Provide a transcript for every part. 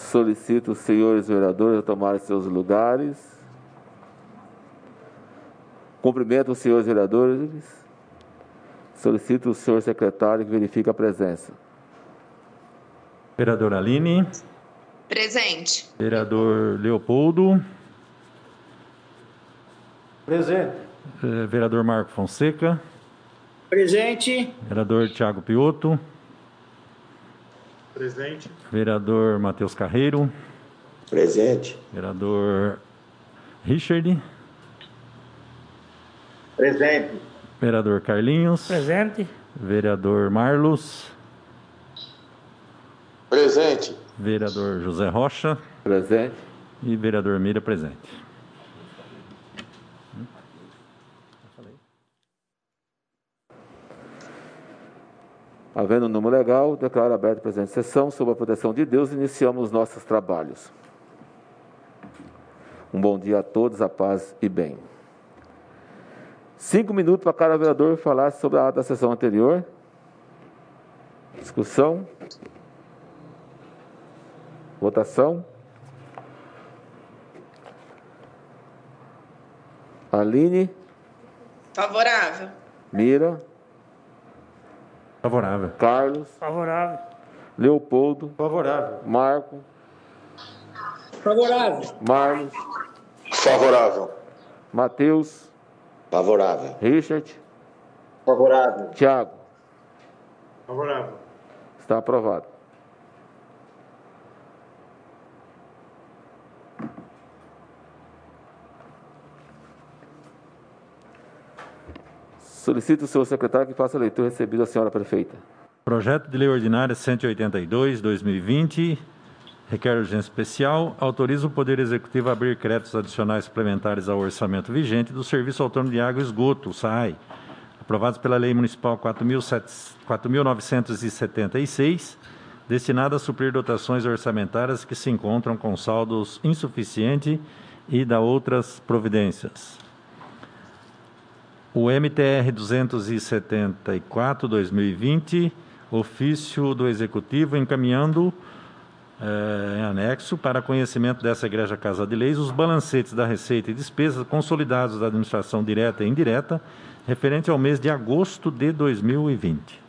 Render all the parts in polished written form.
Solicito os senhores vereadores a tomarem seus lugares. Cumprimento os senhores vereadores. Solicito o senhor secretário que verifique a presença. Vereadora Aline. Presente. Vereador Leopoldo. Presente. Vereador Marco Fonseca. Presente. Vereador Tiago Piotto. Presente. Vereador Matheus Carreiro. Presente. Vereador Richard. Presente. Vereador Carlinhos. Presente. Vereador Marlos. Presente. Vereador José Rocha. Presente. E vereador Mira, presente. Havendo um número legal, declaro aberta a presente sessão. Sob a proteção de Deus, iniciamos os nossos trabalhos. Um bom dia a todos, a paz e bem. 5 minutos para cada vereador falar sobre a ata da sessão anterior. Discussão. Votação. Aline. Favorável. Mira. Favorável. Carlos. Favorável. Leopoldo. Favorável. Marco. Favorável. Marlos. Favorável. Matheus. Favorável. Richard. Favorável. Tiago. Favorável. Está aprovado. Solicito o senhor secretário que faça a leitura recebida da senhora prefeita. Projeto de Lei Ordinária 182/2020, requer urgência especial, autoriza o Poder Executivo a abrir créditos adicionais suplementares ao orçamento vigente do Serviço Autônomo de Água e Esgoto, SAAI, aprovados pela Lei Municipal 4.976, destinada a suprir dotações orçamentárias que se encontram com saldos insuficiente e da outras providências. O MTR 274/2020, ofício do Executivo encaminhando em anexo para conhecimento dessa Igreja Casa de Leis os balancetes da receita e despesas consolidados da administração direta e indireta referente ao mês de agosto de 2020.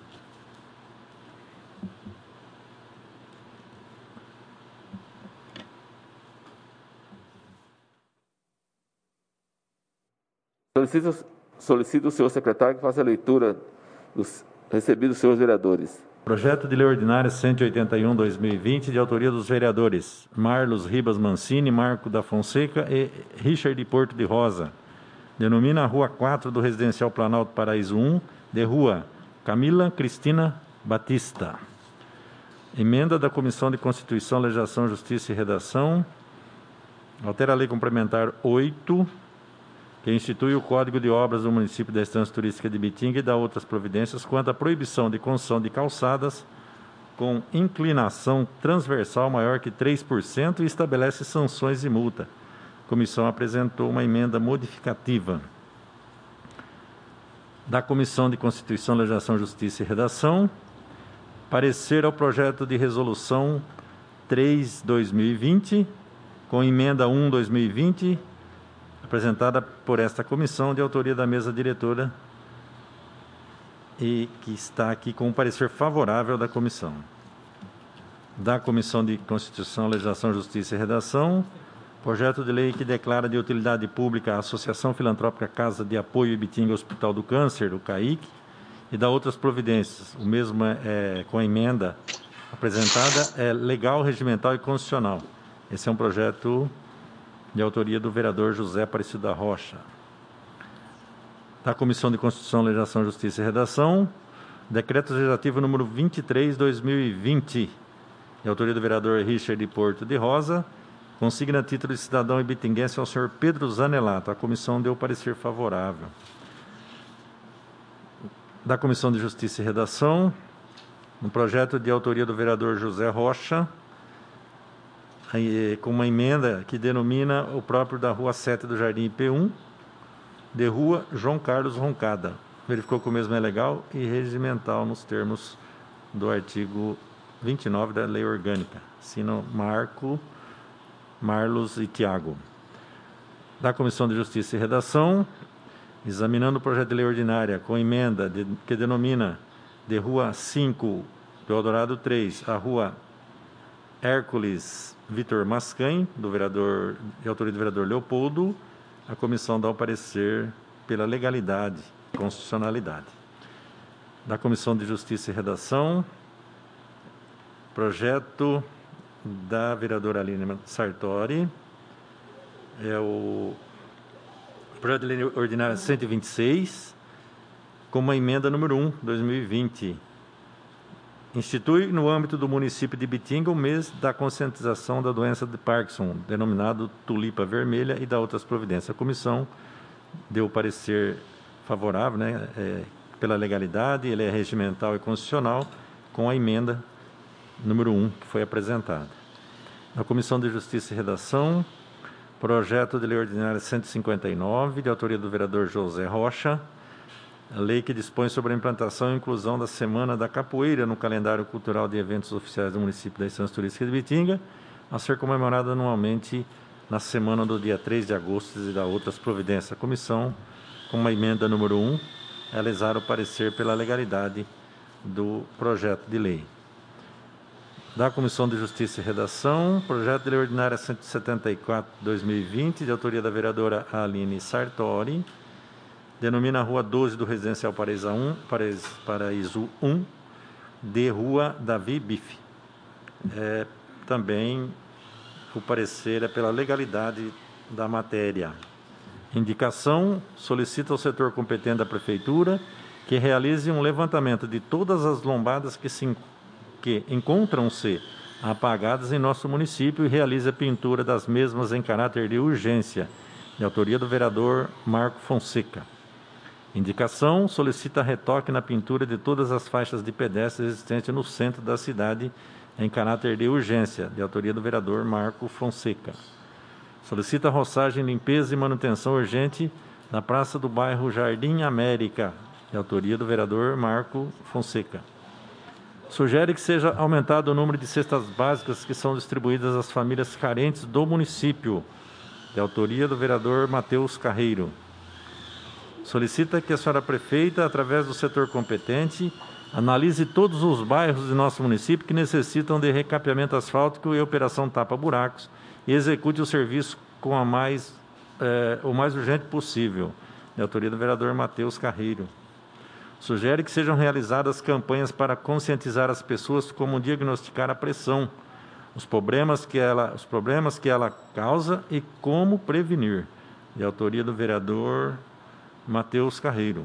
Solicito o senhor secretário que faça a leitura dos recebidos dos senhores vereadores. Projeto de Lei Ordinária 181/2020, de autoria dos vereadores Marlos Ribas Mancini, Marco da Fonseca e Richard Porto de Rosa. Denomina a Rua 4 do Residencial Planalto Paraíso 1 de Rua Camila Cristina Batista. Emenda da Comissão de Constituição, Legislação, Justiça e Redação. Altera a Lei Complementar 8, que institui o Código de Obras do município da Estância Turística de Bitinga e dá outras providências quanto à proibição de construção de calçadas com inclinação transversal maior que 3% e estabelece sanções e multa. A comissão apresentou uma emenda modificativa. Da Comissão de Constituição, Legislação, Justiça e Redação, parecer ao projeto de resolução 3/2020, com emenda 1/2020, apresentada por esta comissão, de autoria da mesa diretora, e que está aqui com um parecer favorável da comissão. Da Comissão de Constituição, Legislação, Justiça e Redação, projeto de lei que declara de utilidade pública a Associação Filantrópica Casa de Apoio Ibitinga Hospital do Câncer, o CAIC, e dá outras providências. O mesmo com a emenda apresentada é legal, regimental e constitucional. Esse é um projeto de autoria do vereador José Aparecido da Rocha. Da Comissão de Constituição, Legislação, Justiça e Redação, decreto legislativo número 23/2020, de autoria do vereador Richard Porto de Rosa, consigna a título de cidadão ibitinguense ao senhor Pedro Zanelato. A comissão deu parecer favorável. Da Comissão de Justiça e Redação, um projeto de autoria do vereador José Rocha, com uma emenda que denomina o próprio da Rua 7 do Jardim IP1, de Rua João Carlos Roncada. Verificou que o mesmo é legal e regimental nos termos do artigo 29 da Lei Orgânica. Assinam Marco, Marlos e Tiago. Da Comissão de Justiça e Redação, examinando o projeto de lei ordinária com emenda que denomina de Rua 5, Eldorado 3, a Rua Hércules Vitor Mascaim, de autoria do vereador Leopoldo, a comissão dá o parecer pela legalidade e constitucionalidade. Da Comissão de Justiça e Redação, projeto da vereadora Aline Sartori, o projeto de lei ordinária 126, com uma emenda número 1, 2020. Institui no âmbito do município de Ibitinga o mês da conscientização da doença de Parkinson, denominado Tulipa Vermelha, e dá outras providências. A comissão deu parecer favorável, pela legalidade, ele é regimental e constitucional, com a emenda número 1 que foi apresentada. Na Comissão de Justiça e Redação, projeto de lei ordinária 159, de autoria do vereador José Rocha, a lei que dispõe sobre a implantação e inclusão da Semana da Capoeira no calendário cultural de eventos oficiais do município da Estância Turística de Ibitinga, a ser comemorada anualmente na semana do dia 3 de agosto e da outras providências. A comissão, com uma emenda número 1, realizar o parecer pela legalidade do projeto de lei. Da Comissão de Justiça e Redação, projeto de lei ordinária 174/2020, de autoria da vereadora Aline Sartori, denomina a Rua 12 do Residencial Paraíso 1, de Rua Davi Bife. Também o parecer é pela legalidade da matéria. Indicação: solicita ao setor competente da Prefeitura que realize um levantamento de todas as lombadas que encontram-se apagadas em nosso município e realize a pintura das mesmas em caráter de urgência, de autoria do vereador Marco Fonseca. Indicação: solicita retoque na pintura de todas as faixas de pedestres existentes no centro da cidade em caráter de urgência, de autoria do vereador Marco Fonseca. Solicita roçagem, limpeza e manutenção urgente na praça do bairro Jardim América, de autoria do vereador Marco Fonseca. Sugere que seja aumentado o número de cestas básicas que são distribuídas às famílias carentes do município, de autoria do vereador Matheus Carreiro. Solicita que a senhora prefeita, através do setor competente, analise todos os bairros de nosso município que necessitam de recapeamento asfáltico e operação tapa-buracos e execute o serviço com o mais urgente possível, de autoria do vereador Matheus Carreiro. Sugere que sejam realizadas campanhas para conscientizar as pessoas como diagnosticar a pressão, os problemas que ela causa e como prevenir, de autoria do vereador Matheus Carreiro.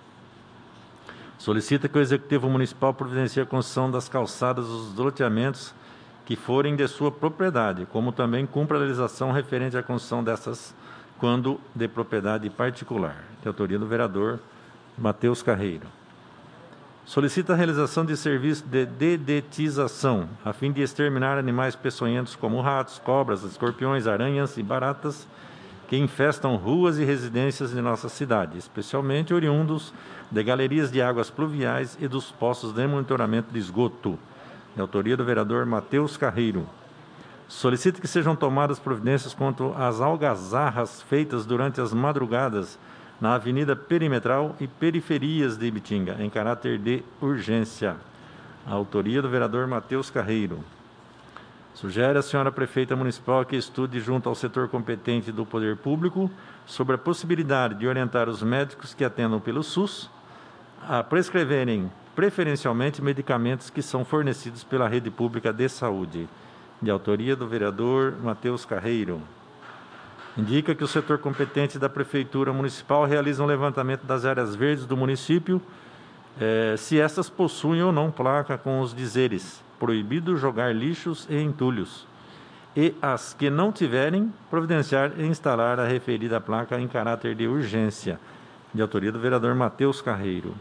Solicita que o Executivo Municipal providencie a construção das calçadas dos loteamentos que forem de sua propriedade, como também cumpra a legislação referente à construção dessas quando de propriedade particular, de autoria do vereador Matheus Carreiro. Solicita a realização de serviço de dedetização, a fim de exterminar animais peçonhentos como ratos, cobras, escorpiões, aranhas e baratas que infestam ruas e residências de nossa cidade, especialmente oriundos de galerias de águas pluviais e dos postos de monitoramento de esgoto, de autoria do vereador Matheus Carreiro. Solicita que sejam tomadas providências quanto às algazarras feitas durante as madrugadas na Avenida Perimetral e periferias de Ibitinga, em caráter de urgência. A autoria do vereador Matheus Carreiro. Sugere a senhora prefeita municipal que estude junto ao setor competente do poder público sobre a possibilidade de orientar os médicos que atendam pelo SUS a prescreverem preferencialmente medicamentos que são fornecidos pela rede pública de saúde, de autoria do vereador Matheus Carreiro. Indica que o setor competente da Prefeitura Municipal realiza um levantamento das áreas verdes do município, se estas possuem ou não placa com os dizeres: proibido jogar lixos e entulhos, e as que não tiverem, providenciar e instalar a referida placa em caráter de urgência, de autoria do vereador Matheus Carreiro.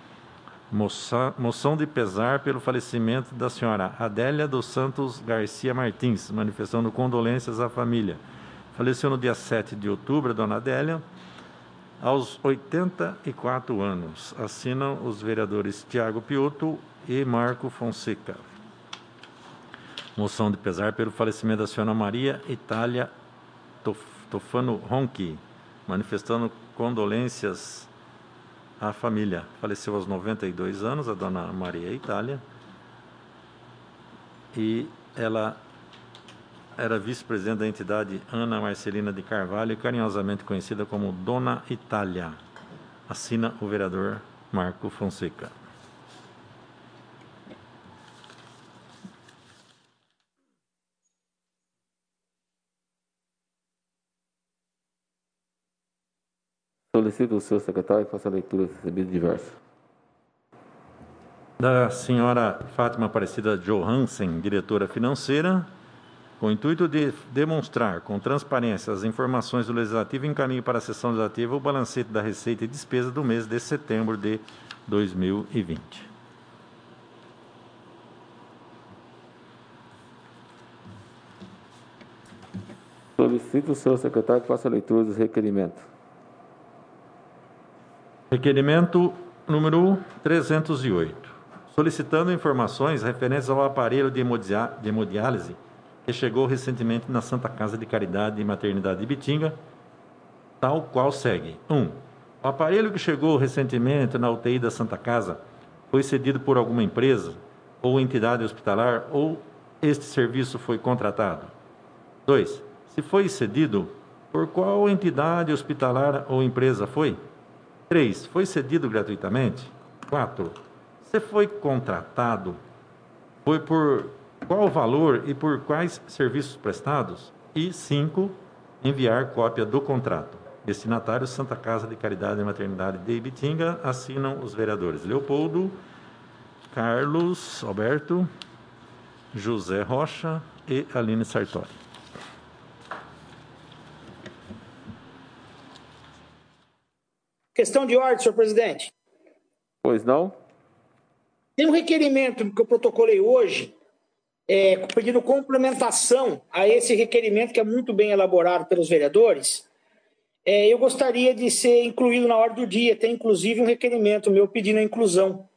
Moção de pesar pelo falecimento da senhora Adélia dos Santos Garcia Martins, manifestando condolências à família. Faleceu no dia 7 de outubro, a dona Adélia, aos 84 anos. Assinam os vereadores Tiago Piotto e Marco Fonseca. Moção de pesar pelo falecimento da senhora Maria Itália Tofano Ronchi, manifestando condolências à família. Faleceu aos 92 anos, a dona Maria Itália, e ela era vice-presidente da entidade Ana Marcelina de Carvalho, carinhosamente conhecida como Dona Itália. Assina o vereador Marco Fonseca. Solicito o senhor secretário que faça a leitura dos recebidos diversos. Da senhora Fátima Aparecida Johansen, diretora financeira, com o intuito de demonstrar com transparência as informações do Legislativo, encaminho para a sessão legislativa o balancete da receita e despesa do mês de setembro de 2020. Solicito o senhor secretário que faça a leitura dos requerimentos. Requerimento número 308, solicitando informações referentes ao aparelho de hemodiálise que chegou recentemente na Santa Casa de Caridade e Maternidade de Ibitinga, tal qual segue. 1. O aparelho que chegou recentemente na UTI da Santa Casa foi cedido por alguma empresa ou entidade hospitalar ou este serviço foi contratado? 2. Se foi cedido, por qual entidade hospitalar ou empresa foi? 3. Foi cedido gratuitamente? 4. Se foi contratado, foi por qual valor e por quais serviços prestados? E 5. Enviar cópia do contrato. Destinatário Santa Casa de Caridade e Maternidade de Ibitinga. Assinam os vereadores Leopoldo, Carlos Alberto, José Rocha e Aline Sartori. Questão de ordem, senhor presidente. Pois não? Tem um requerimento que eu protocolei hoje, pedindo complementação a esse requerimento que é muito bem elaborado pelos vereadores. Eu gostaria de ser incluído na ordem do dia. Tem inclusive um requerimento meu pedindo a inclusão.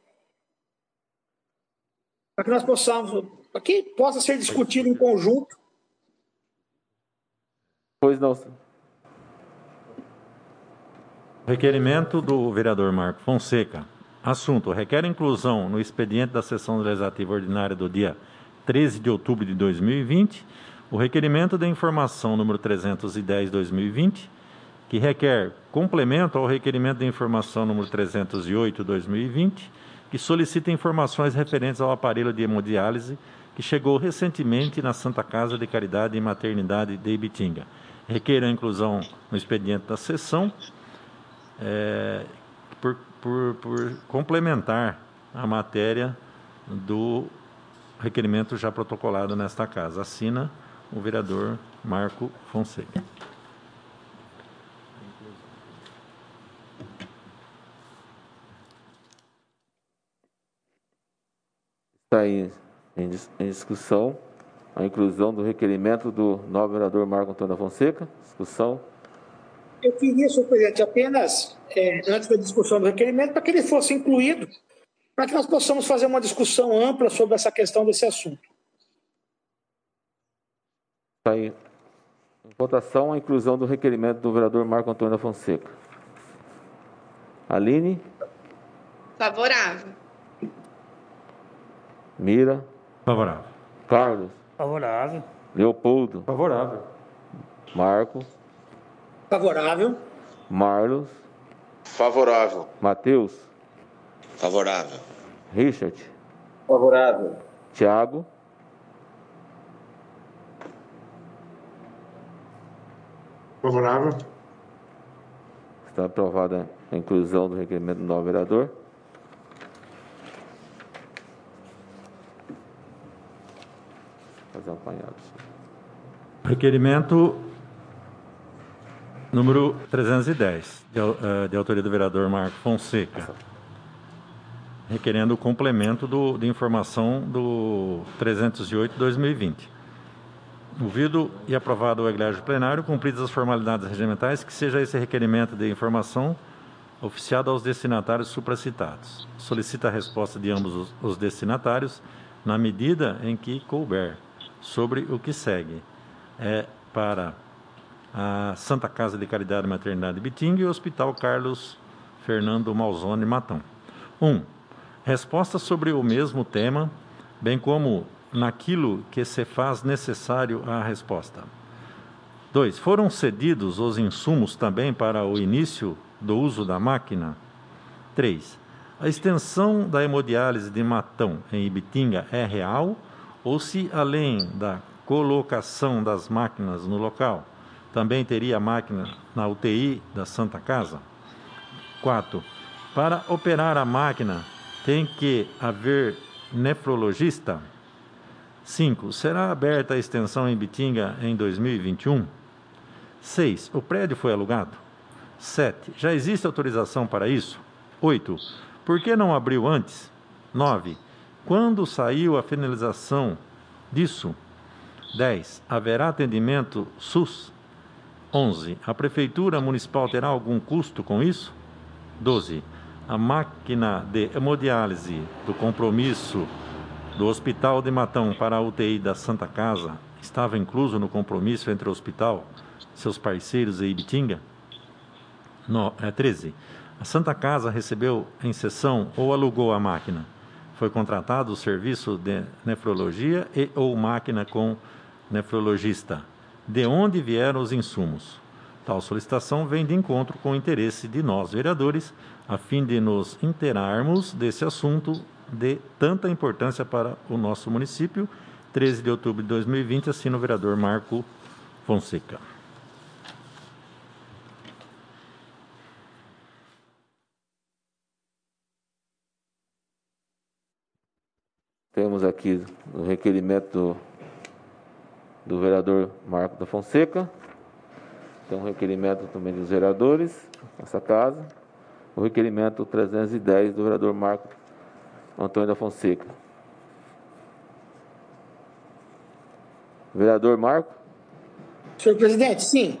Para que nós possamos, para que possa ser discutido em conjunto. Pois não, senhor. Requerimento do vereador Marco Fonseca. Assunto: requer inclusão no expediente da sessão legislativa ordinária do dia 13 de outubro de 2020, o requerimento da informação número 310/2020, que requer complemento ao requerimento da informação número 308/2020, que solicita informações referentes ao aparelho de hemodiálise que chegou recentemente na Santa Casa de Caridade e Maternidade de Ibitinga. Requer a inclusão no expediente da sessão, por complementar a matéria do requerimento já protocolado nesta casa. Assina o vereador Marco Fonseca. Está em discussão a inclusão do requerimento do novo vereador Marco Antônio Fonseca. Discussão. Eu queria, senhor presidente, apenas, antes da discussão do requerimento, para que ele fosse incluído, para que nós possamos fazer uma discussão ampla sobre essa questão desse assunto. Está em votação a inclusão do requerimento do vereador Marco Antônio Fonseca. Aline? Favorável. Mira? Favorável. Carlos? Favorável. Leopoldo? Favorável. Marco? Favorável. Marlos? Favorável. Matheus? Favorável. Richard? Favorável. Tiago? Favorável. Está aprovada a inclusão do requerimento do novo vereador. Fazer um apanhado. Requerimento número 310, de autoria do vereador Marco Fonseca, requerendo o complemento de informação do 308/2020. Ouvido e aprovado o egrégio plenário, cumpridas as formalidades regimentais, que seja esse requerimento de informação oficiado aos destinatários supracitados. Solicita a resposta de ambos os destinatários na medida em que couber. sobre o que segue. É para a Santa Casa de Caridade e Maternidade Bitinga e o Hospital Carlos Fernando Malzone Matão. 1. Resposta sobre o mesmo tema, bem como naquilo que se faz necessário à resposta. 2. Foram cedidos os insumos também para o início do uso da máquina? 3. A extensão da hemodiálise de Matão em Ibitinga é real ou se, além da colocação das máquinas no local, também teria máquina na UTI da Santa Casa? 4. Para operar a máquina, tem que haver nefrologista? 5. Será aberta a extensão em Ibitinga em 2021? 6. O prédio foi alugado? 7. Já existe autorização para isso? 8. Por que não abriu antes? 9. Quando saiu a finalização disso? 10. Haverá atendimento SUS? 11. A Prefeitura Municipal terá algum custo com isso? 12. A máquina de hemodiálise do compromisso do Hospital de Matão para a UTI da Santa Casa estava incluso no compromisso entre o hospital, seus parceiros e Ibitinga? 13. A Santa Casa recebeu em cessão ou alugou a máquina? Foi contratado o serviço de nefrologia e ou máquina com nefrologista? De onde vieram os insumos? Tal solicitação vem de encontro com o interesse de nós, vereadores, a fim de nos inteirarmos desse assunto de tanta importância para o nosso município. 13 de outubro de 2020, assina o vereador Marco Fonseca. Temos aqui o requerimento do vereador Marco da Fonseca. Tem um requerimento também dos vereadores nessa casa. O requerimento 310 do vereador Marco Antônio da Fonseca. Vereador Marco? Senhor presidente, sim.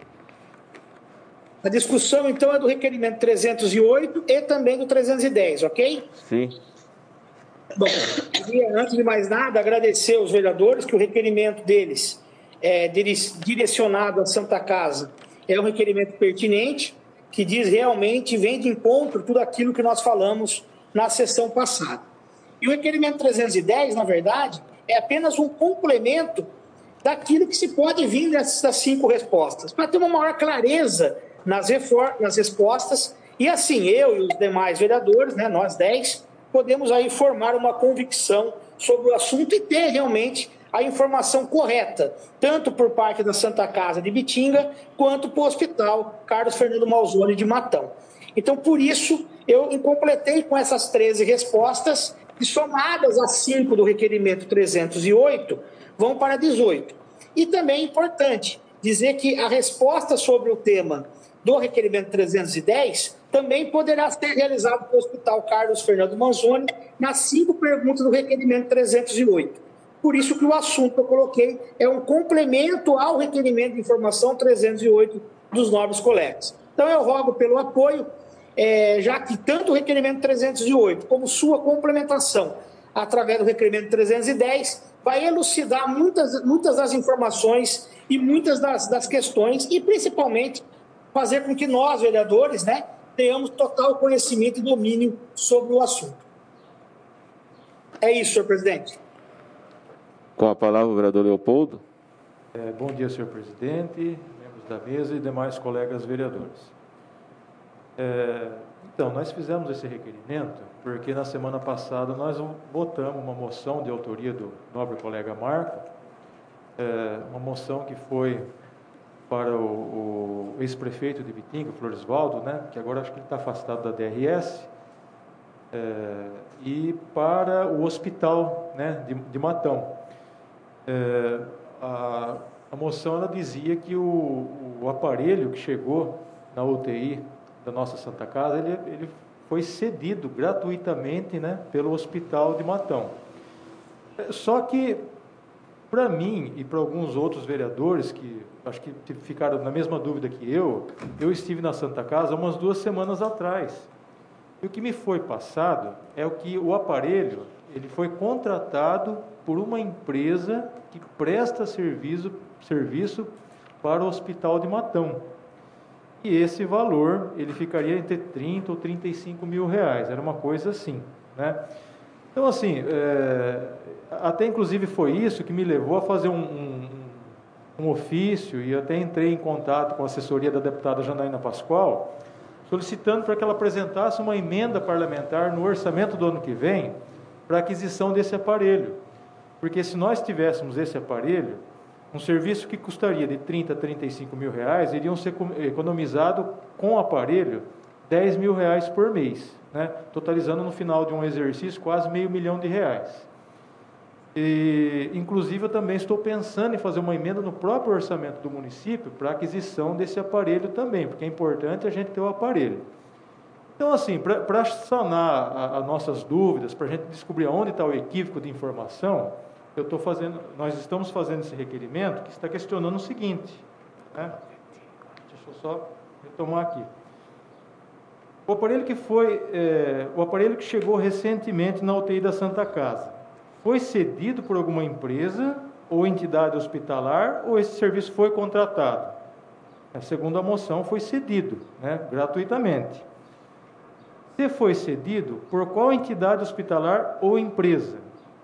A discussão, então, é do requerimento 308 e também do 310, ok? Sim. Bom, queria, antes de mais nada, agradecer aos vereadores que o requerimento deles direcionado à Santa Casa é um requerimento pertinente, que diz realmente, vem de encontro tudo aquilo que nós falamos na sessão passada. E o requerimento 310, na verdade, é apenas um complemento daquilo que se pode vir dessas 5 respostas, para ter uma maior clareza nas respostas, e assim eu e os demais vereadores, né, nós 10, podemos aí formar uma convicção sobre o assunto e ter realmente a informação correta, tanto por parte da Santa Casa de Ibitinga, quanto para o Hospital Carlos Fernando Malzone de Matão. Então, por isso, eu completei com essas 13 respostas, que somadas às 5 do requerimento 308, vão para 18. E também é importante dizer que a resposta sobre o tema do requerimento 310 também poderá ser realizada pelo Hospital Carlos Fernando Manzoni nas 5 perguntas do requerimento 308. Por isso que o assunto que eu coloquei é um complemento ao requerimento de informação 308 dos nobres colegas. Então eu rogo pelo apoio, já que tanto o requerimento 308 como sua complementação através do requerimento 310 vai elucidar muitas das informações e muitas das questões e principalmente fazer com que nós, vereadores, né, tenhamos total conhecimento e domínio sobre o assunto. É isso, senhor presidente. Com a palavra o vereador Leopoldo. Bom dia, senhor presidente, membros da mesa e demais colegas vereadores. Então, nós fizemos esse requerimento porque na semana passada nós votamos uma moção de autoria do nobre colega Marco, uma moção que foi para o ex-prefeito de Ibitinga, Floresvaldo, né, que agora acho que ele está afastado da DRS, e para o hospital, né, de Matão. A moção ela dizia que o aparelho que chegou na UTI da nossa Santa Casa, ele foi cedido gratuitamente, né, pelo hospital de Matão. Só que, para mim e para alguns outros vereadores que acho que ficaram na mesma dúvida que eu estive na Santa Casa umas 2 semanas atrás. E o que me foi passado é que o aparelho ele foi contratado por uma empresa que presta serviço para o Hospital de Matão. E esse valor, ele ficaria entre 30 ou 35 mil reais, era uma coisa assim, né? Então, assim, até inclusive foi isso que me levou a fazer um ofício, e até entrei em contato com a assessoria da deputada Janaína Pascoal, solicitando para que ela apresentasse uma emenda parlamentar no orçamento do ano que vem para a aquisição desse aparelho. Porque se nós tivéssemos esse aparelho, um serviço que custaria de 30 a 35 mil reais, iriam ser economizado com o aparelho 10 mil reais por mês, né? Totalizando no final de um exercício quase R$500 mil. E, inclusive, eu também estou pensando em fazer uma emenda no próprio orçamento do município para a aquisição desse aparelho também, porque é importante a gente ter o aparelho. Então, assim, para sanar as nossas dúvidas, para a gente descobrir onde está o equívoco de informação, nós estamos fazendo esse requerimento que está questionando o seguinte, né? Deixa eu só retomar aqui. O aparelho que chegou recentemente na UTI da Santa Casa, foi cedido por alguma empresa ou entidade hospitalar, ou esse serviço foi contratado? Segundo a moção, foi cedido, né, gratuitamente. Se foi cedido, por qual entidade hospitalar ou empresa?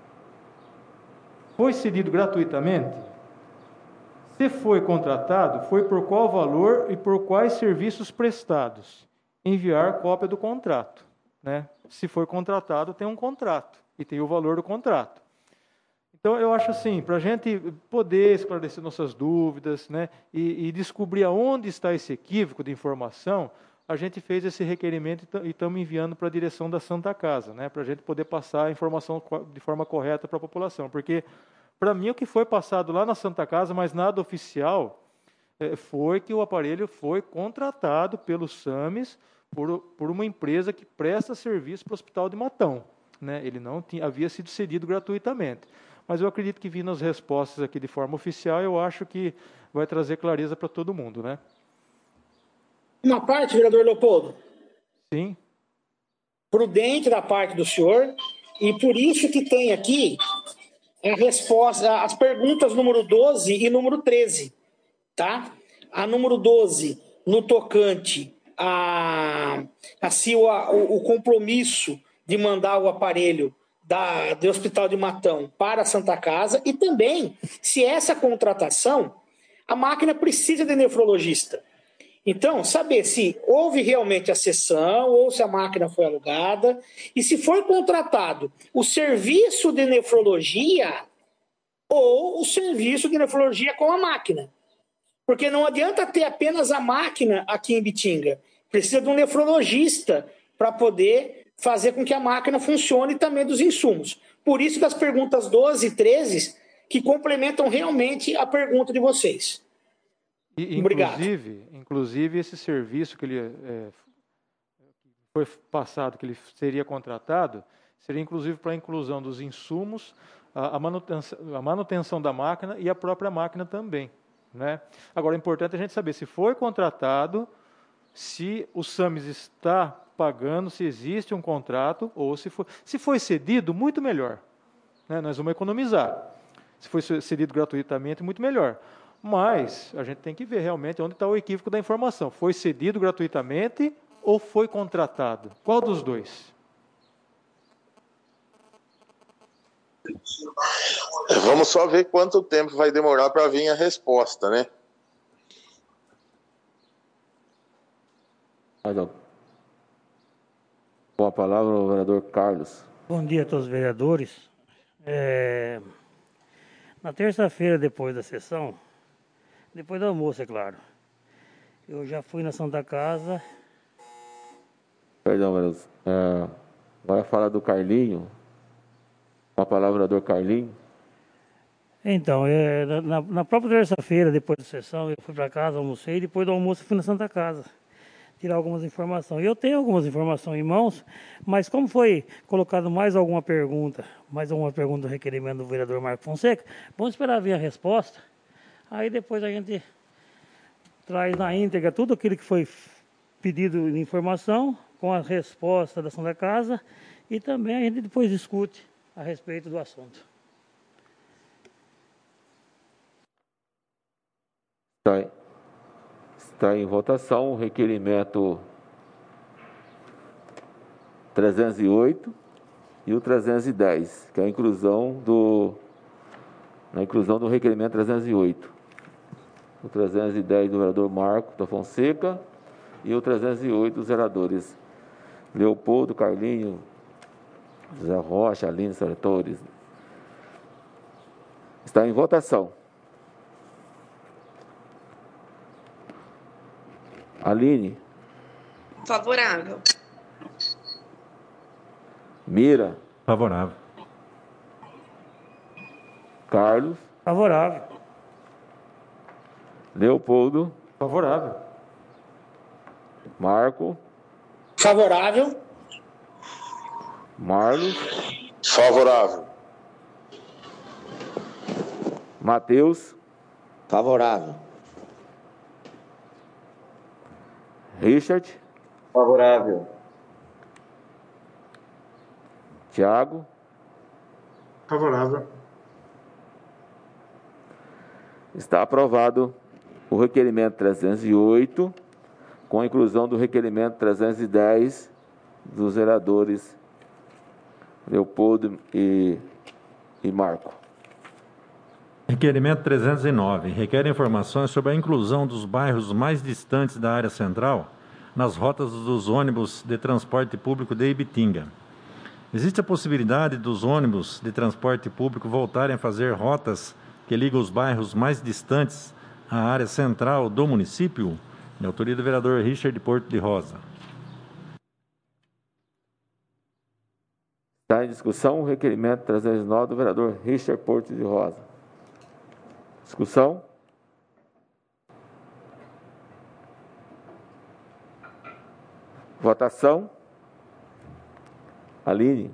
Foi cedido gratuitamente? Se foi contratado, foi por qual valor e por quais serviços prestados? Enviar cópia do contrato, né? Se foi contratado, tem um contrato e tem o valor do contrato. Então, eu acho assim, para a gente poder esclarecer nossas dúvidas, né, e descobrir aonde está esse equívoco de informação, a gente fez esse requerimento e estamos enviando para a direção da Santa Casa, né, para a gente poder passar a informação de forma correta para a população. Porque, para mim, o que foi passado lá na Santa Casa, mas nada oficial, foi que o aparelho foi contratado pelo SAMES por uma empresa que presta serviço para o Hospital de Matão, né? Ele não havia sido cedido gratuitamente. Mas eu acredito que, vindo as respostas aqui de forma oficial, eu acho que vai trazer clareza para todo mundo, né? Uma parte, vereador Leopoldo. Sim. Prudente da parte do senhor, e por isso que tem aqui a resposta, as perguntas número 12 e número 13, tá? A número 12, no tocante se o compromisso de mandar o aparelho do Hospital de Matão para a Santa Casa, e também se essa contratação, a máquina precisa de nefrologista. Então, saber se houve realmente a cessão ou se a máquina foi alugada, e se foi contratado o serviço de nefrologia ou o serviço de nefrologia com a máquina. Porque não adianta ter apenas a máquina aqui em Bitinga. Precisa de um nefrologista para poder fazer com que a máquina funcione, e também dos insumos. Por isso que as perguntas 12 e 13 que complementam realmente a pergunta de vocês. Obrigado. Inclusive, esse serviço que ele foi passado, que ele seria contratado, seria inclusive para a inclusão dos insumos, a manutenção da máquina e a própria máquina também, né? Agora, é importante a gente saber se foi contratado, se o SAMES está pagando, se existe um contrato, ou se foi cedido, muito melhor, né? Nós vamos economizar. Se foi cedido gratuitamente, muito melhor. Mas a gente tem que ver realmente onde está o equívoco da informação. Foi cedido gratuitamente ou foi contratado? Qual dos dois? Vamos só ver quanto tempo vai demorar para vir a resposta, né? Com a palavra o vereador Carlos. Bom dia a todos os vereadores. Na terça-feira, depois da sessão, depois do almoço, é claro, eu já fui na Santa Casa. Perdão, vereador. Agora fala do Carlinho. Com a palavra o vereador Carlinho. Então, na própria terça-feira, depois da sessão, eu fui para casa, almocei, e depois do almoço eu fui na Santa Casa tirar algumas informações. Eu tenho algumas informações em mãos, mas como foi colocado mais alguma pergunta do requerimento do vereador Marco Fonseca, vamos esperar vir a resposta, aí depois a gente traz na íntegra tudo aquilo que foi pedido de informação, com a resposta da Santa Casa, e também a gente depois discute a respeito do assunto. Está em votação o requerimento 308 e o 310, que é a inclusão do requerimento 308. O 310 do vereador Marco da Fonseca e o 308 dos vereadores Leopoldo, Carlinho, José Rocha, Aline, Sartori. Está em votação. Aline. Favorável. Mira. Favorável. Carlos. Favorável. Leopoldo. Favorável. Marco. Favorável. Marlos. Favorável. Matheus. Favorável. Richard. Favorável. Tiago. Favorável. Está aprovado o requerimento 308, com a inclusão do requerimento 310 dos vereadores Leopoldo e Marco. Requerimento 309. Requer informações sobre a inclusão dos bairros mais distantes da área central nas rotas dos ônibus de transporte público de Ibitinga. Existe a possibilidade dos ônibus de transporte público voltarem a fazer rotas que ligam os bairros mais distantes à área central do município? De autoria do vereador Richard Porto de Rosa. Está em discussão o requerimento 309 do vereador Richard Porto de Rosa. Discussão? Votação? Aline?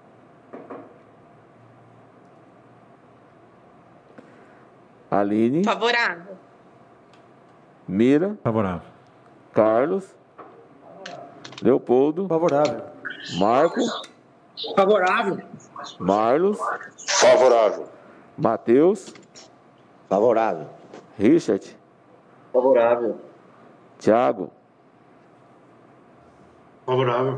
Aline? Favorável. Mira? Favorável. Carlos? Leopoldo? Favorável. Marco? Favorável. Marlos? Favorável. Matheus? Favorável. Richard? Favorável. Tiago? Favorável.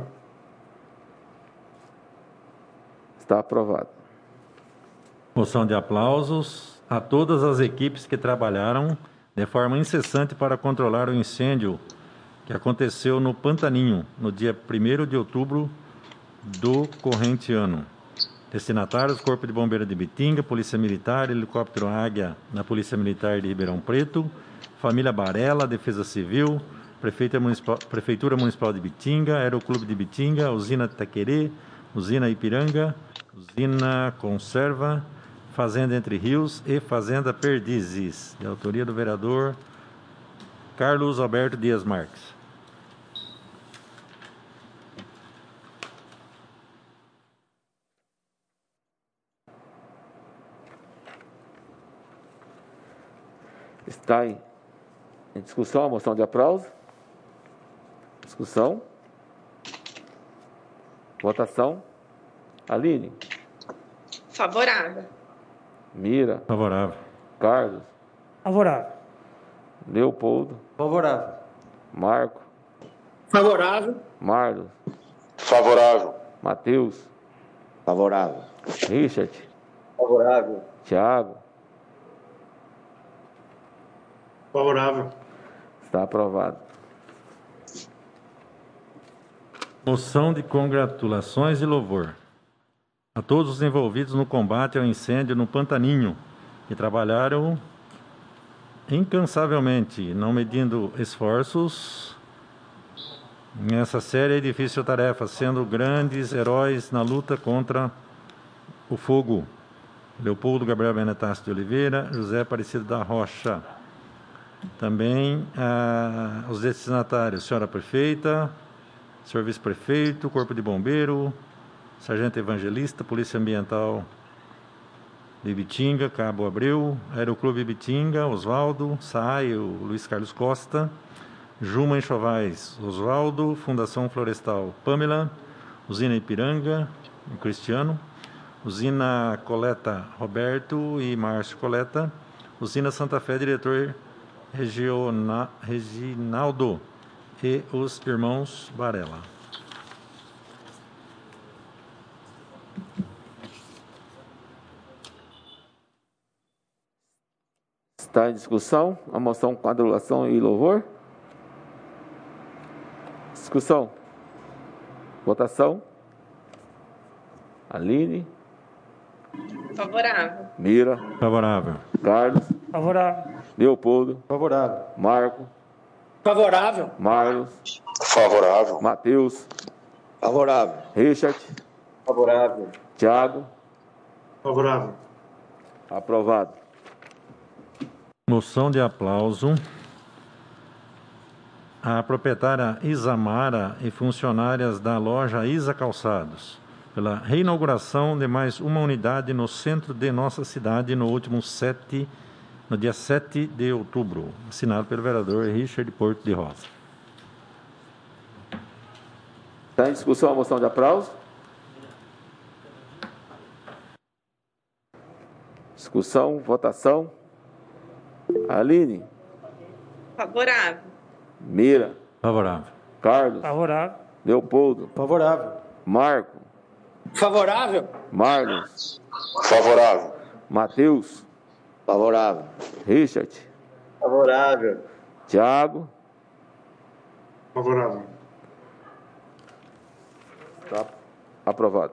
Está aprovado. Moção de aplausos a todas as equipes que trabalharam de forma incessante para controlar o incêndio que aconteceu no Pantaninho, no dia 1º de outubro do corrente ano. Destinatários: Corpo de Bombeiro de Ibitinga, Polícia Militar, Helicóptero Águia na Polícia Militar de Ribeirão Preto, Família Barela, Defesa Civil, Prefeitura Municipal de Ibitinga, Aeroclube de Ibitinga, Usina Taquerê, Usina Ipiranga, Usina Conserva, Fazenda Entre Rios e Fazenda Perdizes, de autoria do vereador Carlos Alberto Dias Marques. Está em discussão a moção de aplauso? Discussão? Votação? Aline? Favorável. Mira? Favorável. Carlos? Favorável. Leopoldo? Favorável. Marco? Favorável. Marlos? Favorável. Matheus? Favorável. Richard? Favorável. Tiago? Favorável. Está aprovado. Moção de congratulações e louvor a todos os envolvidos no combate ao incêndio no Pantaninho, que trabalharam incansavelmente, não medindo esforços nessa séria e difícil tarefa, sendo grandes heróis na luta contra o fogo. Leopoldo Gabriel Benetassi de Oliveira, José Aparecido da Rocha. Também os destinatários: senhora prefeita, senhor vice-prefeito, Corpo de Bombeiro, Sargento Evangelista, Polícia Ambiental de Ibitinga, Cabo Abreu, Aeroclube Ibitinga, Oswaldo, SAI, o Luiz Carlos Costa, Juma Enxovais, Oswaldo, Fundação Florestal, Pamela, Usina Ipiranga, o Cristiano, Usina Coleta, Roberto e Márcio Coleta, Usina Santa Fé, diretor Reginaldo e os irmãos Varela. Está em discussão a moção com adulação e louvor? Discussão. Votação. Aline. Favorável. Mira. Favorável. Carlos. Favorável. Leopoldo. Favorável. Marco. Favorável. Marlos. Favorável. Matheus. Favorável. Richard. Favorável. Tiago. Favorável. Aprovado. Moção de aplauso. A proprietária Isamara e funcionárias da loja Isa Calçados, pela reinauguração de mais uma unidade no centro de nossa cidade no dia 7 de outubro. Assinado pelo vereador Richard Porto de Rosa. Está em discussão a moção de aplauso? Discussão, votação. Aline. Favorável. Mira. Favorável. Carlos. Favorável. Leopoldo. Favorável. Marco. Favorável. Marlos. Favorável. Matheus. Favorável. Richard. Favorável. Tiago. Favorável. Está aprovado.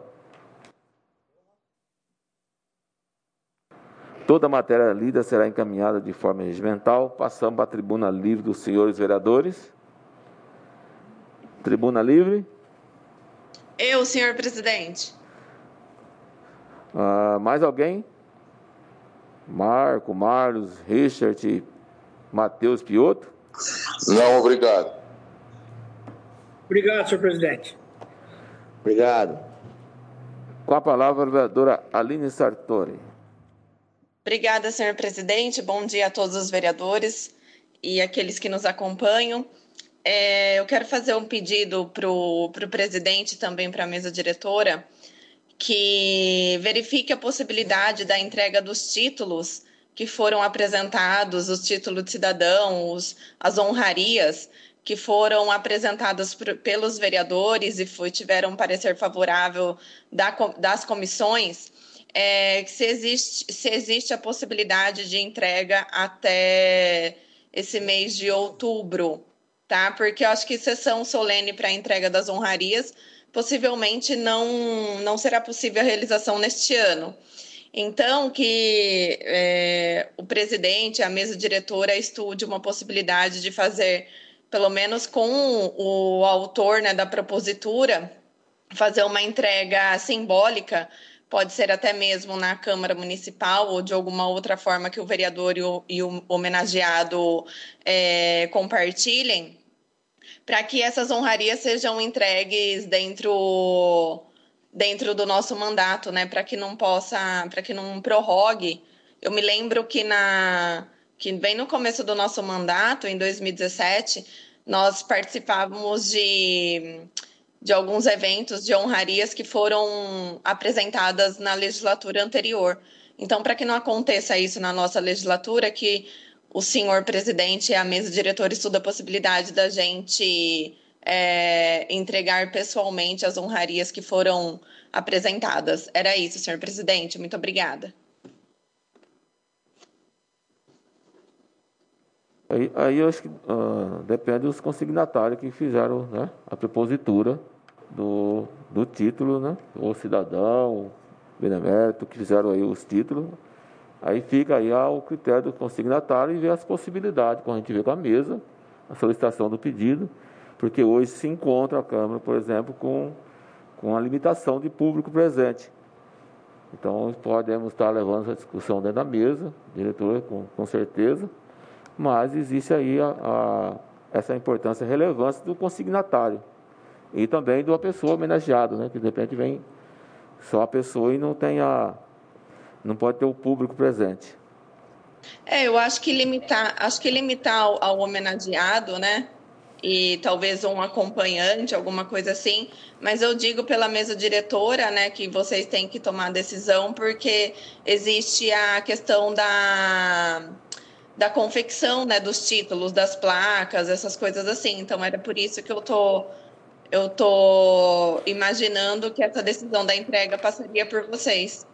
Toda a matéria lida será encaminhada de forma regimental. Passamos para a tribuna livre dos senhores vereadores. Tribuna livre. Eu, senhor presidente. Mais alguém? Marco, Marlos, Richard, Matheus Piotto? Não, obrigado. Obrigado, senhor presidente. Obrigado. Com a palavra, a vereadora Aline Sartori. Obrigada, senhor presidente. Bom dia a todos os vereadores e aqueles que nos acompanham. Eu quero fazer um pedido para o presidente e também para a mesa diretora que verifique a possibilidade da entrega dos títulos que foram apresentados, os títulos de cidadão, as honrarias que foram apresentadas pelos vereadores e tiveram um parecer favorável das comissões. Se existe a possibilidade de entrega até esse mês de outubro, tá? Porque eu acho que sessão solene para a entrega das honrarias possivelmente não será possível a realização neste ano. Então, que o presidente, a mesa diretora, estude uma possibilidade de fazer, pelo menos com o autor, né, da propositura, fazer uma entrega simbólica. Pode ser até mesmo na Câmara Municipal ou de alguma outra forma que o vereador e o homenageado compartilhem, para que essas honrarias sejam entregues dentro do nosso mandato, né? Para que não prorrogue. Eu me lembro que bem no começo do nosso mandato, em 2017, nós participávamos de alguns eventos de honrarias que foram apresentadas na legislatura anterior. Então, para que não aconteça isso na nossa legislatura, que o senhor presidente e a mesa diretora estudam a possibilidade da gente entregar pessoalmente as honrarias que foram apresentadas. Era isso, senhor presidente. Muito obrigada. Aí eu acho que depende dos consignatários que fizeram, né, a propositura do título, né? O cidadão, benemérito, que fizeram aí os títulos. Aí fica aí ao critério do consignatário e ver as possibilidades, quando a gente vê com a mesa, a solicitação do pedido, porque hoje se encontra a Câmara, por exemplo, com a limitação de público presente. Então, podemos estar levando essa discussão dentro da mesa, diretora, com certeza, mas existe aí essa importância e relevância do consignatário e também da pessoa homenageada, né? Que de repente vem só a pessoa e não pode ter o público presente. Eu acho que limitar ao homenageado, né? E talvez um acompanhante, alguma coisa assim. Mas eu digo pela mesa diretora, né, que vocês têm que tomar a decisão, porque existe a questão da confecção, né, dos títulos, das placas, essas coisas assim. Então, era por isso que eu tô imaginando que essa decisão da entrega passaria por vocês.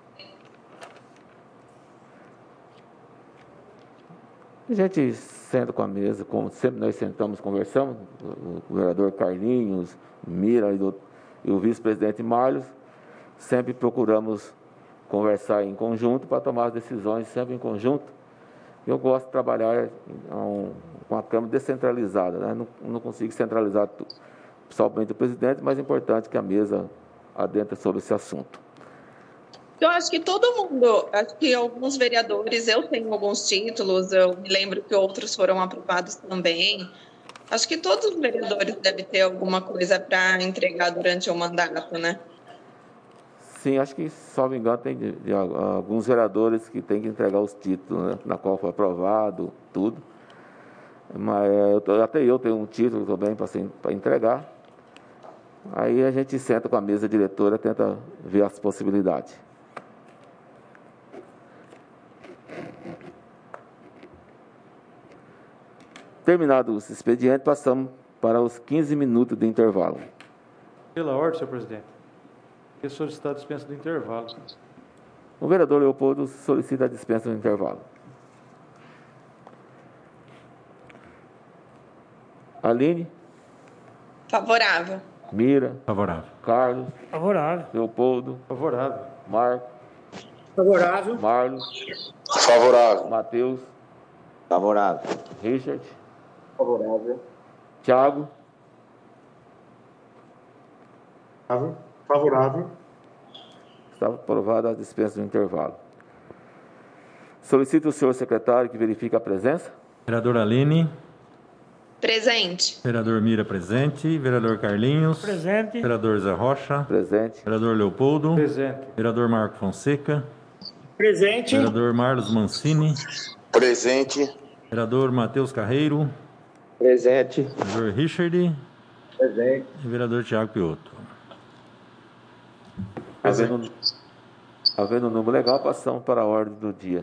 A gente senta com a mesa, como sempre nós sentamos, conversamos, o vereador Carlinhos, Mira e o vice-presidente Marlos, sempre procuramos conversar em conjunto para tomar as decisões sempre em conjunto. Eu gosto de trabalhar com a Câmara descentralizada, né? Não consigo centralizar tudo, principalmente o presidente, mas é importante que a mesa adentre sobre esse assunto. Eu acho que todo mundo, acho que alguns vereadores, eu tenho alguns títulos, eu me lembro que outros foram aprovados também. Acho que todos os vereadores devem ter alguma coisa para entregar durante o mandato, né? Sim, acho que, só me engano, tem de alguns vereadores que têm que entregar os títulos, né, na qual foi aprovado, tudo. Mas até eu tenho um título também para entregar. Aí a gente senta com a mesa diretora, tenta ver as possibilidades. Terminados os expedientes, passamos para os 15 minutos de intervalo. Pela ordem, senhor presidente. Eu solicito a dispensa do intervalo. O vereador Leopoldo solicita a dispensa do intervalo. Aline? Favorável. Mira? Favorável. Carlos? Favorável. Leopoldo? Favorável. Marco? Favorável. Marlos? Favorável. Matheus? Favorável. Richard? Favorável. Thiago? Favorável. Está aprovada a dispensa do intervalo. Solicito o senhor secretário que verifique a presença. Vereador Aline. Presente. Vereador Mira, presente. Vereador Carlinhos. Presente. Vereador Zé Rocha. Presente. Vereador Leopoldo. Presente. Vereador Marco Fonseca. Presente. Vereador Marlos Mancini. Presente. Vereador Matheus Carreiro. Presente. Vereador Richard. Presente. E vereador Tiago Piotto. Havendo um número legal, passamos para a ordem do dia.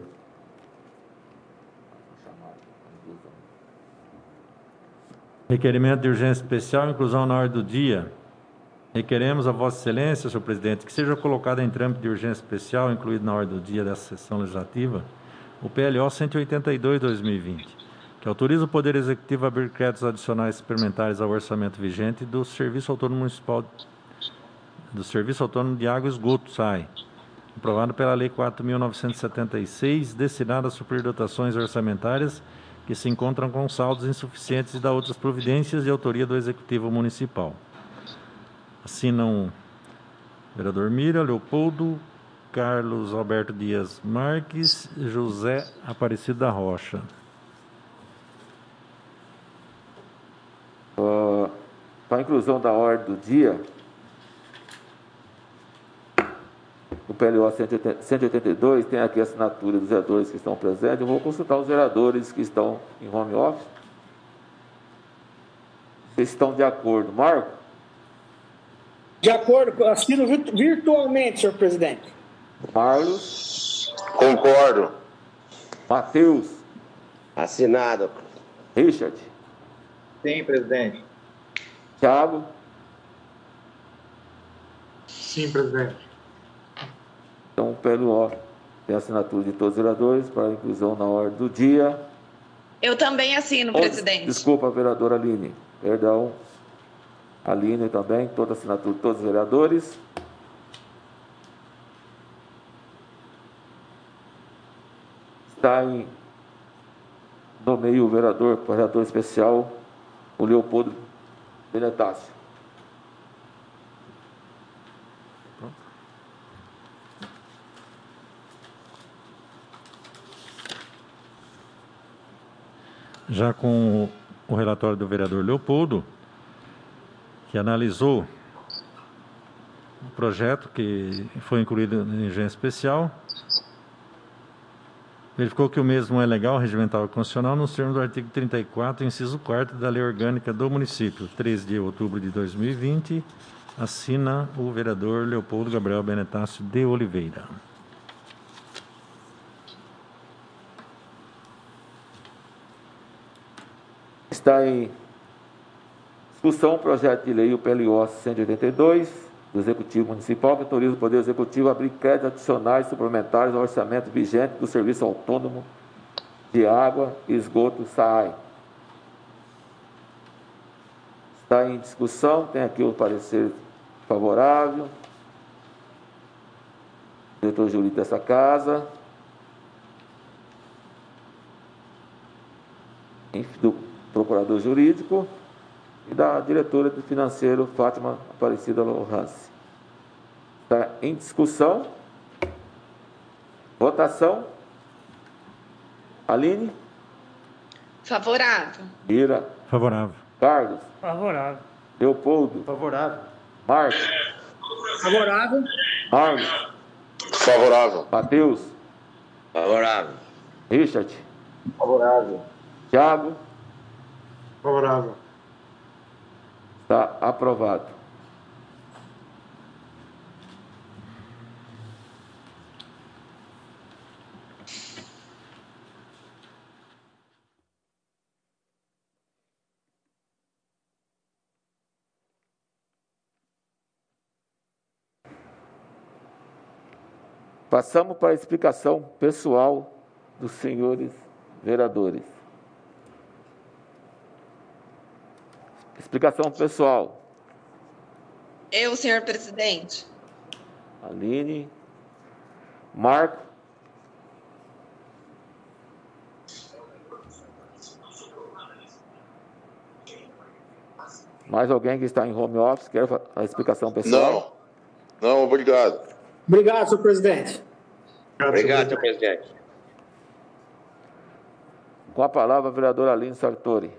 Requerimento de urgência especial, inclusão na ordem do dia. Requeremos a Vossa Excelência, senhor presidente, que seja colocado em trâmite de urgência especial, incluído na ordem do dia dessa sessão legislativa, o PLO 182/2020, que autoriza o Poder Executivo a abrir créditos adicionais suplementares ao orçamento vigente do Serviço Autônomo Municipal do Serviço Autônomo de Água e Esgoto, SAI, aprovado pela Lei 4.976, destinada a suprir dotações orçamentárias que se encontram com saldos insuficientes e da outras providências de autoria do Executivo Municipal. Assinam vereador Mira, Leopoldo, Carlos Alberto Dias Marques, José Aparecido da Rocha. Para a inclusão da ordem do dia, o PLO 182 tem aqui a assinatura dos vereadores que estão presentes. Eu vou consultar os vereadores que estão em home office. Vocês estão de acordo, Marco? De acordo, assino virtualmente, senhor presidente. Marlos? Concordo. Matheus? Assinado. Richard? Sim, presidente. Thiago? Sim, presidente. Então, o PLO tem a assinatura de todos os vereadores para a inclusão na ordem do dia. Eu também assino, presidente. Desculpa, vereadora Aline. Perdão. Aline também, toda a assinatura de todos os vereadores. Está em nomeio o vereador especial, o Leopoldo Benetácio. Já com o relatório do vereador Leopoldo, que analisou o projeto que foi incluído em urgência especial, verificou que o mesmo é legal, regimental e constitucional nos termos do artigo 34, inciso 4º da Lei Orgânica do Município, 13 de outubro de 2020, assina o vereador Leopoldo Gabriel Benetácio de Oliveira. Está em discussão o projeto de lei, o PLO 182, do Executivo Municipal, que autoriza o Poder Executivo a abrir créditos adicionais suplementares ao orçamento vigente do Serviço Autônomo de Água e Esgoto, SAAI. Está em discussão, tem aqui o parecer favorável do diretor jurídico dessa casa, do procurador jurídico e da diretora do financeiro, Fátima Aparecida Lohance. Está em discussão. Votação. Aline? Favorável. Ira? Favorável. Carlos? Favorável. Leopoldo? Favorável. Marcos? Favorável. Marlos? Favorável. Matheus? Favorável. Richard? Favorável. Thiago? Favorável. Está aprovado. Passamos para a explicação pessoal dos senhores vereadores. Explicação pessoal. Eu, senhor presidente. Aline. Marco. Mais alguém que está em home office quer a explicação pessoal? Não, obrigado. Obrigado, senhor presidente. Obrigado, senhor presidente. Com a palavra, a vereadora Aline Sartori.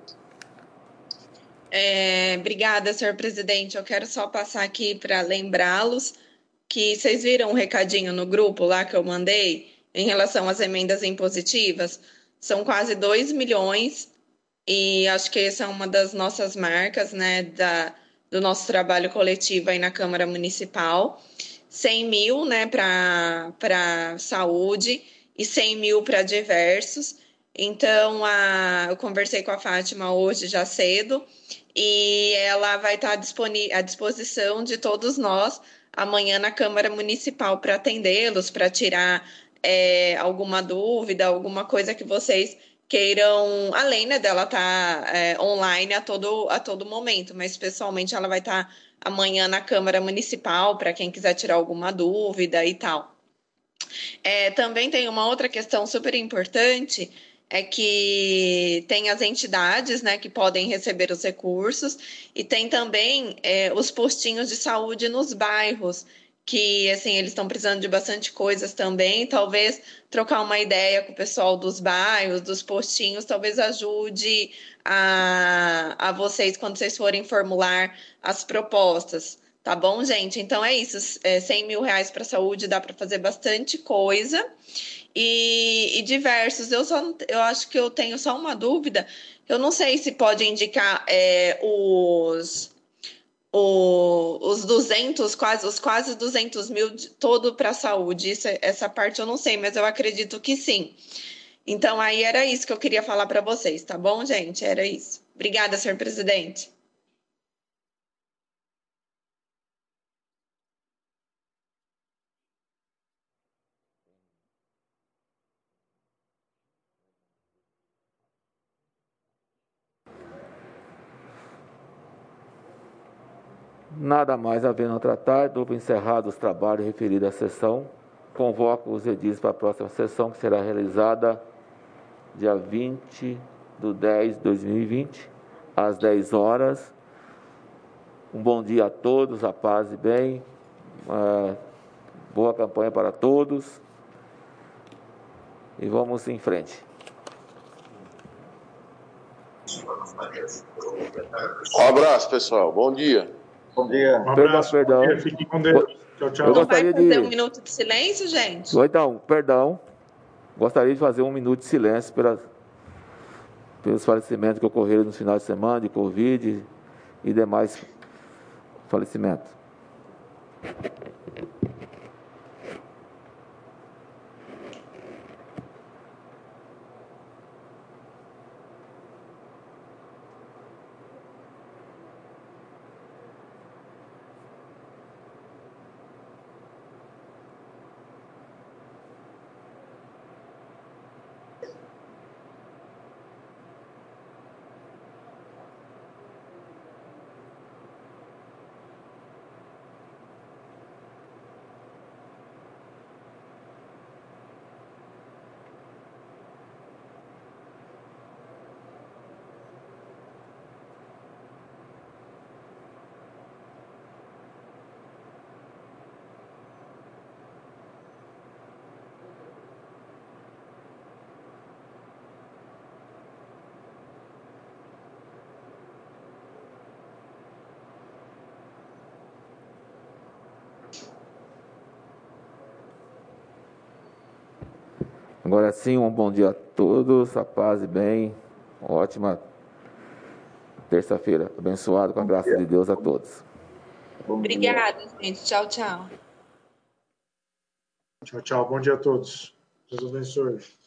Obrigada, senhor presidente. Eu quero só passar aqui para lembrá-los que vocês viram um recadinho no grupo lá que eu mandei em relação às emendas impositivas. São quase 2 milhões e acho que essa é uma das nossas marcas, né, do nosso trabalho coletivo aí na Câmara Municipal. 100 mil, né, para saúde e 100 mil para diversos. Então, eu conversei com a Fátima hoje já cedo e ela vai estar à disposição de todos nós amanhã na Câmara Municipal para atendê-los, para tirar alguma dúvida, alguma coisa que vocês queiram, além, né, dela estar online a todo momento, mas pessoalmente ela vai estar amanhã na Câmara Municipal para quem quiser tirar alguma dúvida e tal. Também tem uma outra questão super importante, é que tem as entidades, né, que podem receber os recursos e tem também os postinhos de saúde nos bairros, que assim eles estão precisando de bastante coisas também. Talvez trocar uma ideia com o pessoal dos bairros, dos postinhos, talvez ajude a vocês quando vocês forem formular as propostas. Tá bom, gente? Então é isso. 100 mil reais para a saúde dá para fazer bastante coisa. E diversos. Eu acho que eu tenho só uma dúvida. Eu não sei se pode indicar os 200, os quase 200 mil todo para a saúde. Essa parte eu não sei, mas eu acredito que sim. Então aí era isso que eu queria falar para vocês, tá bom, gente? Era isso. Obrigada, senhor presidente. Nada mais havendo a tratar, dou por encerrados os trabalhos referidos à sessão. Convoco os edis para a próxima sessão, que será realizada dia 20/10/2020, às 10 horas. Um bom dia a todos, a paz e bem. Boa campanha para todos. E vamos em frente. Um abraço, pessoal. Bom dia. Bom dia. Um abraço. Perdão. Bom dia. Fiquem com Deus. Tchau, tchau. Eu Não vai gostaria fazer de... um minuto de silêncio, gente? Então, perdão. Gostaria de fazer um minuto de silêncio pelos falecimentos que ocorreram no final de semana, de Covid e demais falecimentos. Agora sim, um bom dia a todos, a paz e bem. Ótima terça-feira abençoada com a graça de Deus a todos. Obrigada, gente. Tchau, tchau. Tchau, tchau. Bom dia a todos. Deus abençoe.